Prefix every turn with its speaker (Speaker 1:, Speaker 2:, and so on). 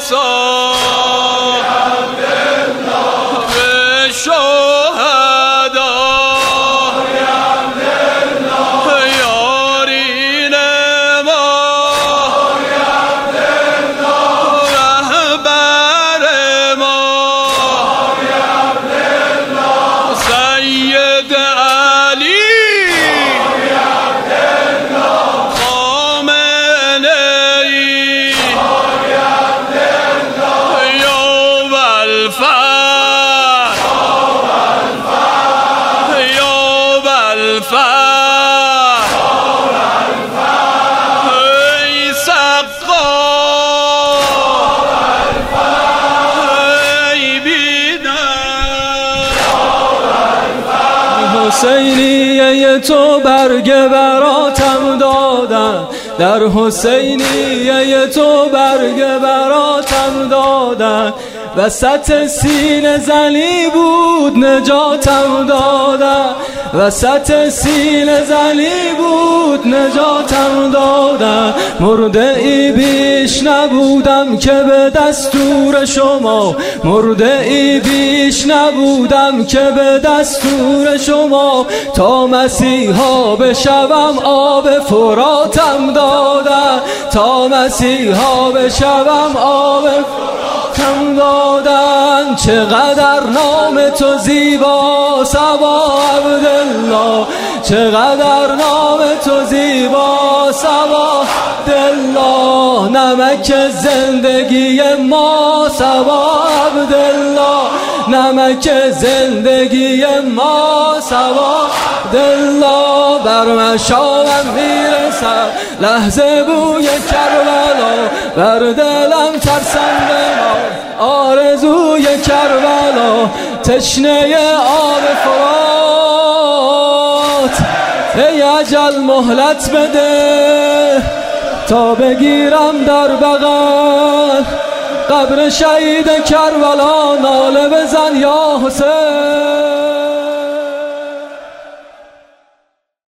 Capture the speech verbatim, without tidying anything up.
Speaker 1: حسینیه تو برگ براتم دادن، در حسینیه تو برگ براتم دادن، وسط سینه زنی بود نجاتم دادن، وسط سینه زنی بود نجاتم دادن. مرده ای بیش نبودم که به دستور شما، مرده ای بیش نبودم که به دستور شما، تا مسیحا بشوم آب فراتم دادن، تا مسیحا بشوم آب فراتم دادن. چقدر نام تو زیبا صبا عبدالله، چقدر نام تو زیبا صبا عبدالله، نمک زندگی ما صبا عبدالله، نمک زندگی ما صبا عبدالله. بر مشامم میرسد لحظه بوی کربلا، بر دلم ترسنده ما آرزوی کربلا، تشنه آب فرات. ای اجل مهلت بده تا بگیرم در بغل قبر شهید کربلا، ناله بزن یا حسین.